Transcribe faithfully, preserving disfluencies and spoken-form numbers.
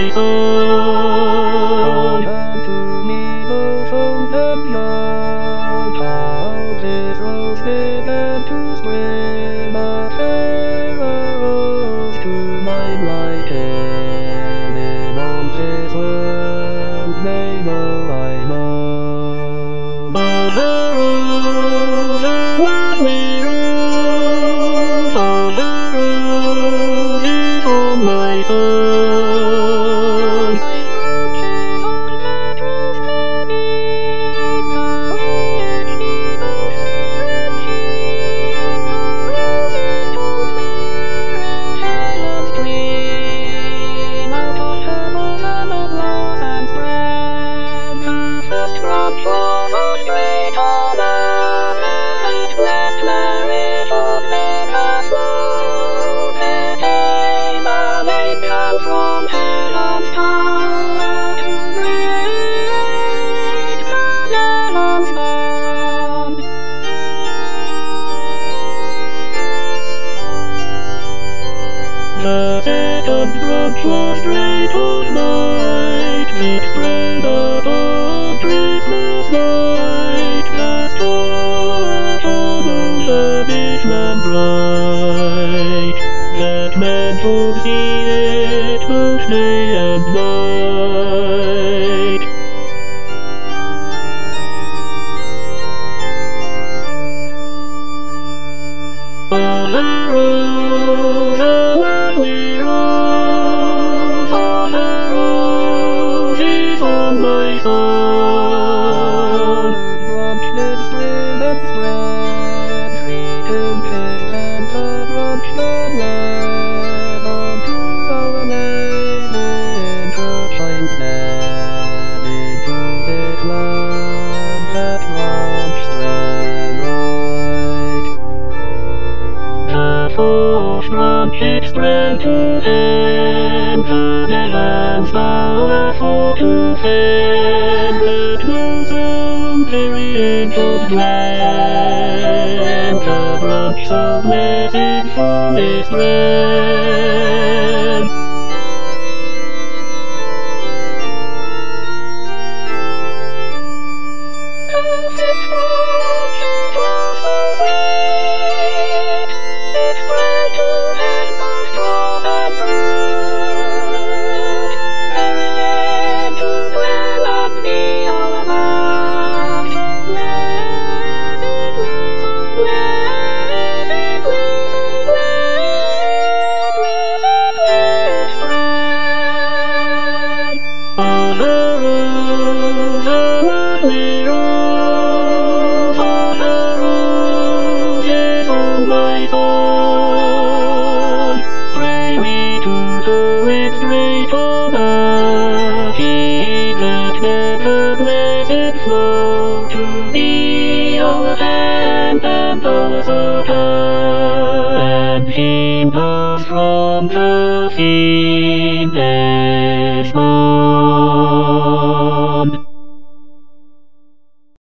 my son. Come to me, both old and young. Houses rose began to spread, a fairer rose to my white head. On this world they know I love. On the rose, a lovely rose, on the rose is on my son. My branches on that rose heavy, carried me both fair and cheap. The roses told me Helen's dream. Out of her bosom of rose and spread, the first branch was on great honor. That blessed marriage would make us love. There came an angel from Helen's tower to break Magellan's bond. The second branch was straight on night, it spread above Christmas night. The star shone over Beachland bright, that men could see it both day and night. On the rose, a lovely rose, on the rose is on my son. Branchlets spread and spread, three tempest and the branch that led unto our maiden church I'm glad. Into this land that branch spread right. The fourth branch it spread to end, the Netherlands bower for to fend. That bosom very ancient grand, the branch so blessed from its bread. Of this branch it was so sweet, it spread to end both drop and fruit. Very end to dwell and be our love. So blessed we, so blessed we, so blessed, blessed, blessed friend. On the rose, a lovely rose, on the rose is on my son. Pray we to her with great honor, heed that never blessed flow to thee, our hand and our succor, and shield us from the fiend's smoke.